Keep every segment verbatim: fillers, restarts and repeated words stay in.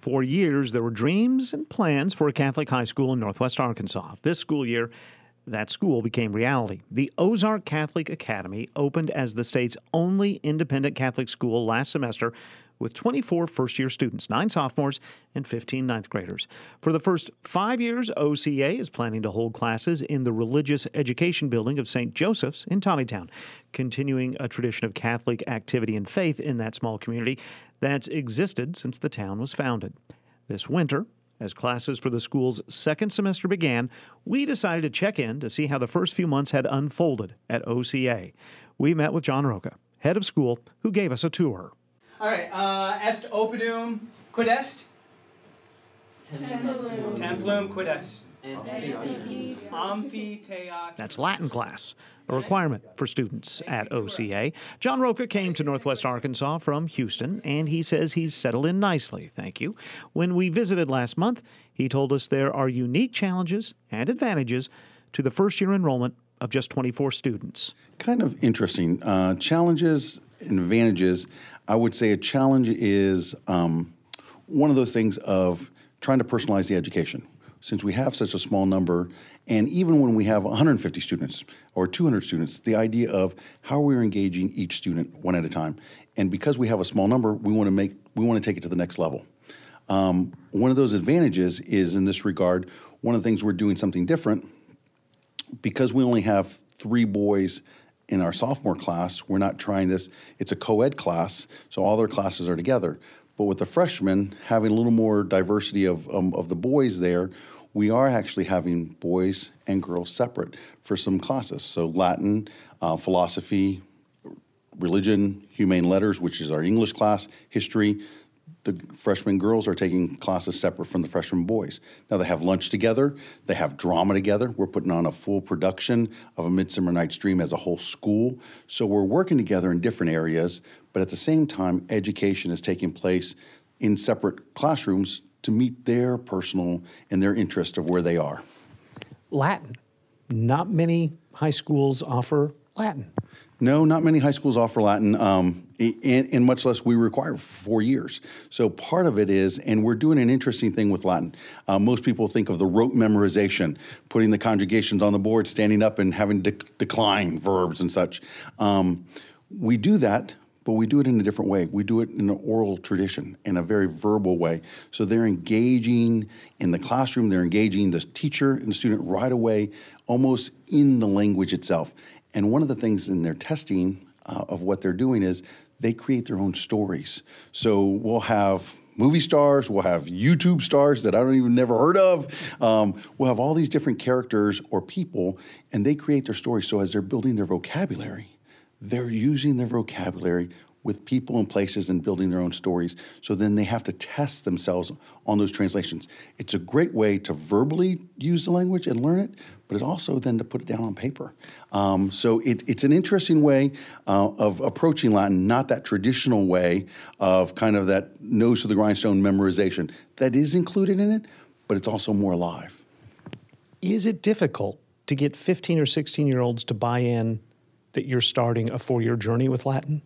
For years, there were dreams and plans for a Catholic high school in Northwest Arkansas. This school year, that school became reality. The Ozark Catholic Academy opened as the state's only independent Catholic school last semester with twenty-four first-year students, nine sophomores, and fifteen ninth graders. For the first five years, O C A is planning to hold classes in the Religious Education Building of Saint Joseph's in Tommytown, continuing a tradition of Catholic activity and faith in that small community that's existed since the town was founded. This winter, as classes for the school's second semester began, we decided to check in to see how the first few months had unfolded at O C A. We met with John Roca, head of school, who gave us a tour. All right, uh, est opidum quid est? Templum. Templum quid est? Amphitheater. That's Latin class, a requirement for students at O C A. John Roca came to Northwest Arkansas from Houston, and he says he's settled in nicely, thank you. When we visited last month, he told us there are unique challenges and advantages to the first-year enrollment of just twenty-four students. Kind of interesting. Uh, challenges and advantages. I would say a challenge is um, one of those things of trying to personalize the education. Since we have such a small number, and even when we have one hundred fifty students or two hundred students, the idea of how we're engaging each student one at a time. And because we have a small number, we want to make we want to take it to the next level. Um, one of those advantages is in this regard, one of the things we're doing something different. Because we only have three boys in our sophomore class, we're not trying this. It's a co-ed class, so all their classes are together. But with the freshmen, having a little more diversity of, um, of the boys there, we are actually having boys and girls separate for some classes. So Latin, uh, philosophy, religion, humane letters, which is our English class, history. The freshman girls are taking classes separate from the freshman boys. Now they have lunch together, they have drama together. We're putting on a full production of A Midsummer Night's Dream as a whole school. So we're working together in different areas, but at the same time, education is taking place in separate classrooms to meet their personal and their interest of where they are. Latin. Not many high schools offer Latin. No, not many high schools offer Latin, um, and, and much less we require for four years. So part of it is, and we're doing an interesting thing with Latin. Uh, most people think of the rote memorization, putting the conjugations on the board, standing up and having to de- decline verbs and such. Um, we do that, but we do it in a different way. We do it in an oral tradition, in a very verbal way. So they're engaging in the classroom, they're engaging the teacher and the student right away, almost in the language itself. And one of the things in their testing uh, of what they're doing is they create their own stories. So we'll have movie stars, we'll have YouTube stars that I don't even never heard of. Um, we'll have all these different characters or people, and they create their stories. So as they're building their vocabulary, they're using their vocabulary with people and places and building their own stories. So then they have to test themselves on those translations. It's a great way to verbally use the language and learn it, but it's also then to put it down on paper. Um, so it, it's an interesting way uh, of approaching Latin, not that traditional way of kind of that nose to the grindstone memorization. That is included in it, but it's also more alive. Is it difficult to get fifteen or sixteen-year-olds to buy in that you're starting a four-year journey with Latin?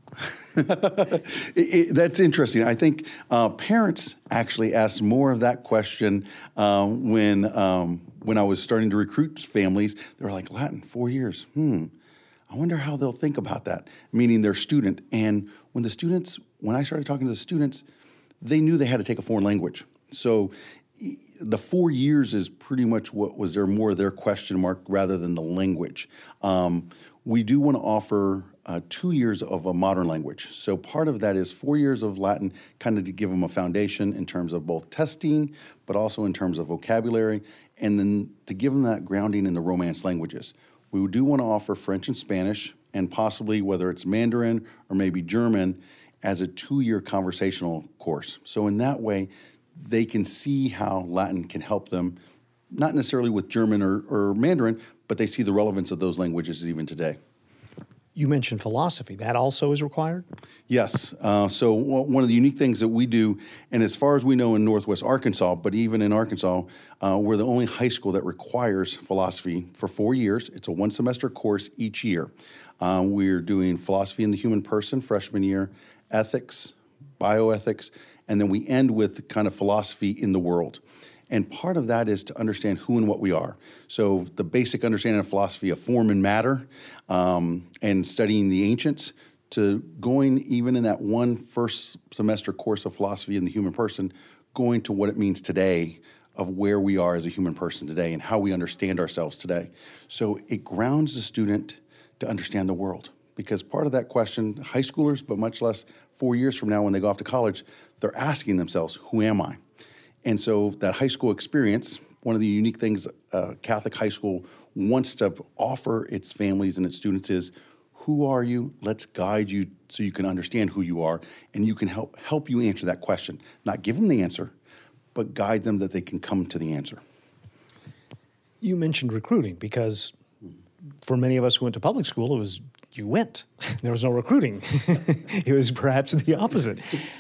it, it, that's interesting. I think uh, parents actually asked more of that question um, when um, when I was starting to recruit families. They were like, Latin, four years. Hmm. I wonder how they'll think about that, meaning their student. And when the students, when I started talking to the students, they knew they had to take a foreign language. So the four years is pretty much what was their more their question mark rather than the language. Um, we do want to offer uh, two years of a modern language. So part of that is four years of Latin, kind of to give them a foundation in terms of both testing, but also in terms of vocabulary, and then to give them that grounding in the Romance languages. We do want to offer French and Spanish, and possibly whether it's Mandarin or maybe German, as a two-year conversational course. So in that way, they can see how Latin can help them, not necessarily with German or, or Mandarin, but they see the relevance of those languages even today. You mentioned philosophy. That also is required? Yes. Uh, so w- one of the unique things that we do, and as far as we know in Northwest Arkansas, but even in Arkansas, uh, we're the only high school that requires philosophy for four years. It's a one-semester course each year. Uh, we're doing philosophy in the human person freshman year, ethics, bioethics, and then we end with kind of philosophy in the world. And part of that is to understand who and what we are. So the basic understanding of philosophy of form and matter, um, and studying the ancients, to going even in that one first semester course of philosophy in the human person, going to what it means today of where we are as a human person today and how we understand ourselves today. So it grounds the student to understand the world. Because part of that question, high schoolers, but much less four years from now when they go off to college, they're asking themselves, who am I? And so that high school experience, one of the unique things uh, Catholic high school wants to offer its families and its students is, who are you? Let's guide you so you can understand who you are, and you can help help you answer that question. Not give them the answer, but guide them that they can come to the answer. You mentioned recruiting because for many of us who went to public school, it was you went. There was no recruiting. It was perhaps the opposite.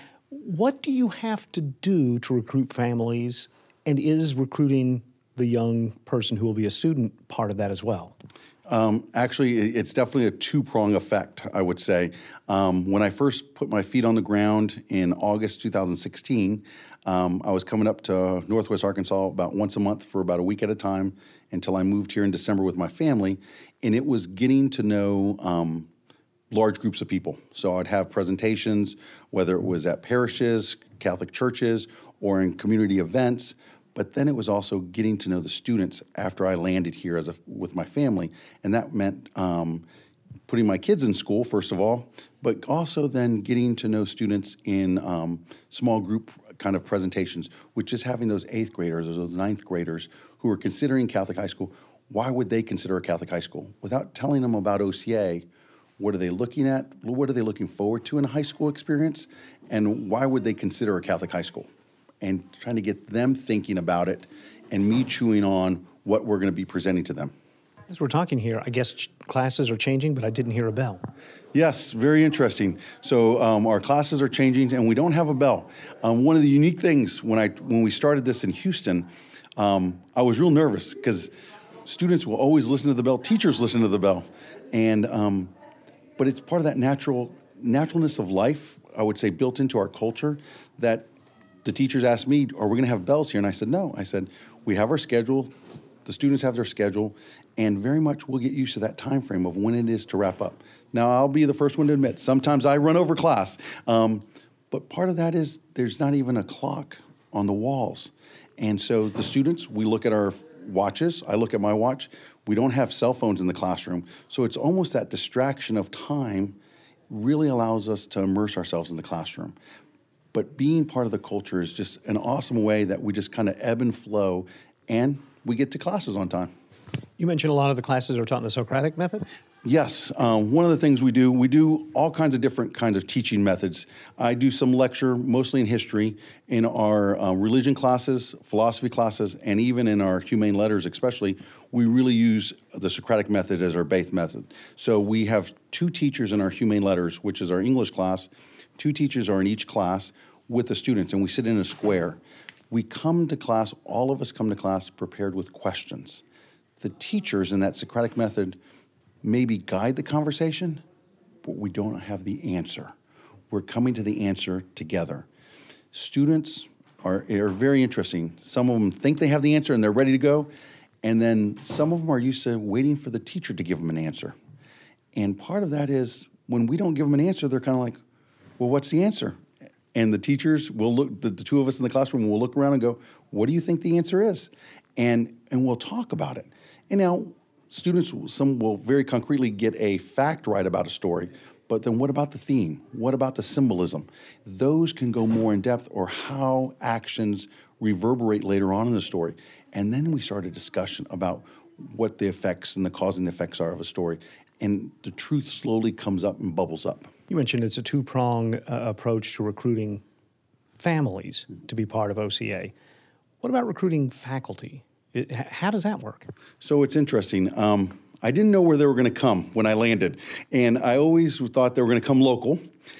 What do you have to do to recruit families, and is recruiting the young person who will be a student part of that as well? Um, actually, it's definitely a two-prong effect, I would say. Um, when I first put my feet on the ground in August two thousand sixteen, um, I was coming up to Northwest Arkansas about once a month for about a week at a time until I moved here in December with my family, and it was getting to know um, large groups of people. So I'd have presentations, whether it was at parishes, Catholic churches, or in community events. But then it was also getting to know the students after I landed here as a, with my family. And that meant um, putting my kids in school, first of all, but also then getting to know students in um, small group kind of presentations, which is having those eighth graders or those ninth graders who are considering Catholic high school. Why would they consider a Catholic high school? Without telling them about O C A, what are they looking at? What are they looking forward to in a high school experience? And why would they consider a Catholic high school? And trying to get them thinking about it and me chewing on what we're going to be presenting to them. As we're talking here, I guess ch- classes are changing, but I didn't hear a bell. Yes, very interesting. So um, our classes are changing, and we don't have a bell. Um, one of the unique things when I when we started this in Houston, um, I was real nervous because students will always listen to the bell, teachers listen to the bell, and um, but it's part of that natural naturalness of life, I would say, built into our culture that. The teachers asked me, are we going to have bells here? And I said, no. I said, we have our schedule. The students have their schedule. And very much we'll get used to that time frame of when it is to wrap up. Now, I'll be the first one to admit, sometimes I run over class. Um, but part of that is there's not even a clock on the walls. And so the students, we look at our watches. I look at my watch. We don't have cell phones in the classroom. So it's almost that distraction of time really allows us to immerse ourselves in the classroom. But being part of the culture is just an awesome way that we just kind of ebb and flow, and we get to classes on time. You mentioned a lot of the classes are taught in the Socratic method? Yes. Um, one of the things we do, we do all kinds of different kinds of teaching methods. I do some lecture, mostly in history, in our uh, religion classes, philosophy classes, and even in our humane letters especially, we really use the Socratic method as our base method. So we have two teachers in our humane letters, which is our English class. Two teachers are in each class with the students, and we sit in a square. We come to class, all of us come to class prepared with questions. The teachers in that Socratic method maybe guide the conversation, but we don't have the answer. We're coming to the answer together. Students are, are very interesting. Some of them think they have the answer and they're ready to go, and then some of them are used to waiting for the teacher to give them an answer. And part of that is when we don't give them an answer, they're kind of like, well, what's the answer? And the teachers will look, the, the two of us in the classroom will look around and go, what do you think the answer is? And and we'll talk about it. And now students, some will very concretely get a fact right about a story, but then what about the theme? What about the symbolism? Those can go more in depth, or how actions reverberate later on in the story. And then we start a discussion about what the effects and the cause and the effects are of a story. And the truth slowly comes up and bubbles up. You mentioned it's a two-prong uh, approach to recruiting families to be part of O C A. What about recruiting faculty? It, h- how does that work? So it's interesting. Um, I didn't know where they were going to come when I landed. And I always thought they were going to come local.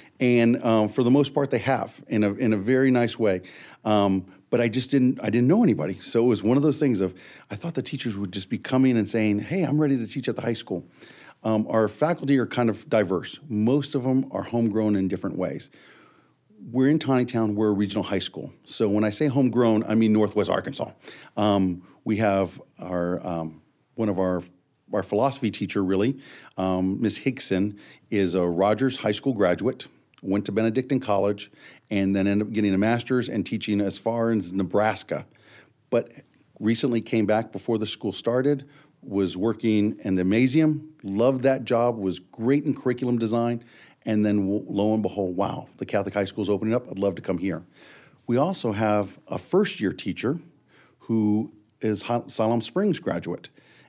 And um, for the most part, they have in a, in a very nice way. Um, but I just didn't, I didn't know anybody. So it was one of those things of, I thought the teachers would just be coming and saying, hey, I'm ready to teach at the high school. Um, our faculty are kind of diverse. Most of them are homegrown in different ways. we're in Tawnytown. We're a regional high school. So when I say homegrown, I mean Northwest Arkansas. Um, we have our um, one of our our philosophy teacher, really, um, Miz Higson, is a Rogers High School graduate, went to Benedictine College, and then ended up getting a master's and teaching as far as Nebraska. But recently came back before the school started, was working in the Mazium, loved that job, was great in curriculum design, and then lo and behold, wow, the Catholic high school is opening up. I'd love to come here. We also have a first-year teacher who is Siloam Springs graduate.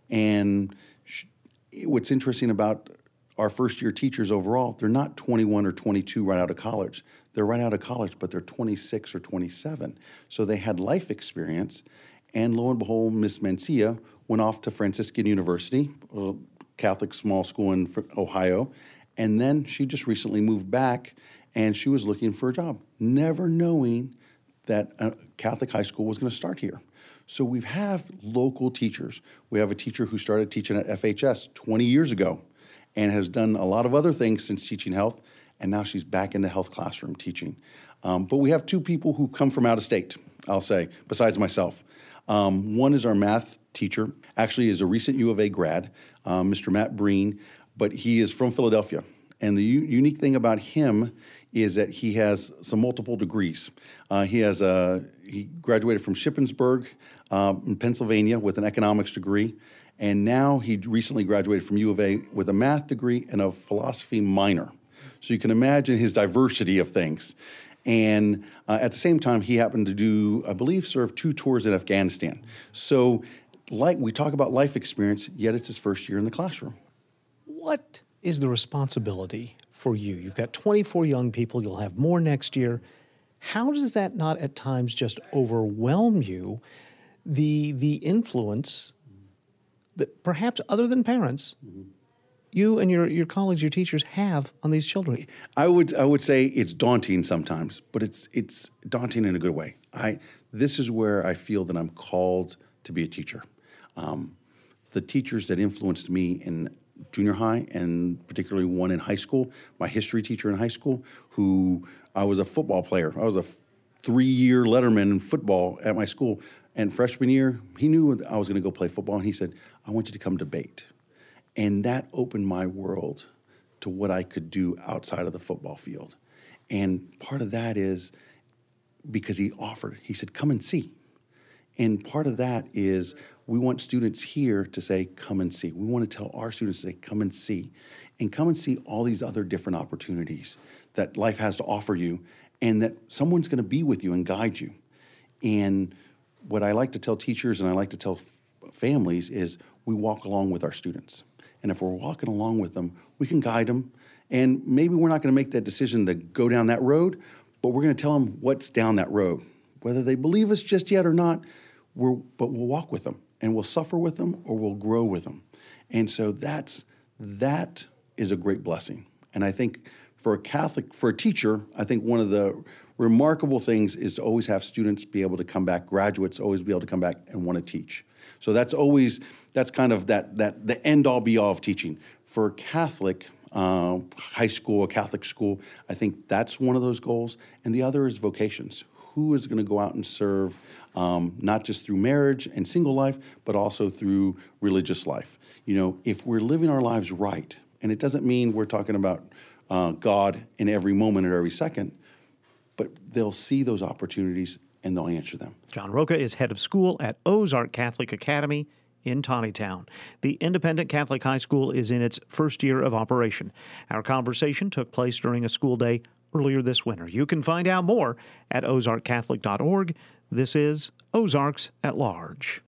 And sh- what's interesting about our first-year teachers overall, they're not twenty-one or twenty-two right out of college. They're right out of college, but they're twenty-six or twenty-seven. So they had life experience. And lo and behold, Miss Mancia went off to Franciscan University, a Catholic small school in Ohio. And then she just recently moved back, and she was looking for a job, never knowing that a Catholic high school was going to start here. So we have local teachers. We have a teacher who started teaching at F H S twenty years ago and has done a lot of other things since teaching health, and now she's back in the health classroom teaching. Um, but we have two people who come from out of state, I'll say, besides myself. Um, one is our math teacher, actually is a recent U of A grad, um, Mister Matt Breen, but he is from Philadelphia. And the u- unique thing about him is that he has some multiple degrees. Uh, he has a, he graduated from Shippensburg um, in Pennsylvania with an economics degree, and now he recently graduated from U of A with a math degree and a philosophy minor. So you can imagine his diversity of things. And uh, at the same time, he happened to do, I believe, serve two tours in Afghanistan. So like we talk about life experience, yet it's his first year in the classroom. What is the responsibility for you? You've got twenty-four young people. You'll have more next year. How does that not at times just overwhelm you, the, the influence that perhaps other than parents, mm-hmm. you and your, your colleagues, your teachers have on these children? I would I would say it's daunting sometimes, but it's it's daunting in a good way. I this is where I feel that I'm called to be a teacher. Um, the teachers that influenced me in junior high, and particularly one in high school, my history teacher in high school, who I was a football player. I was a three-year letterman in football at my school. And freshman year, he knew I was going to go play football, and he said, I want you to come debate. And that opened my world to what I could do outside of the football field. And part of that is because he offered, he said, come and see. And part of that is we want students here to say, come and see. We want to tell our students to say, come and see. And come and see all these other different opportunities that life has to offer you, and that someone's going to be with you and guide you. And what I like to tell teachers and I like to tell f- families is we walk along with our students. And if we're walking along with them, we can guide them. And maybe we're not going to make that decision to go down that road, but we're going to tell them what's down that road. Whether they believe us just yet or not, we're, but we'll walk with them, and we'll suffer with them, or we'll grow with them. And so that's that is a great blessing. And I think for a Catholic, for a teacher, I think one of the remarkable things is to always have students be able to come back, graduates always be able to come back and want to teach. So that's always, that's kind of that, that the end-all be-all of teaching. For a Catholic uh, high school, a Catholic school, I think that's one of those goals. And the other is vocations. Who is going to go out and serve, um, not just through marriage and single life, but also through religious life? You know, if we're living our lives right, and it doesn't mean we're talking about uh, God in every moment or every second, but they'll see those opportunities and they'll answer them. John Roca is head of school at Ozark Catholic Academy in Tawnytown. The independent Catholic high school is in its first year of operation. Our conversation took place during a school day earlier this winter. You can find out more at ozark catholic dot org. This is Ozarks at Large.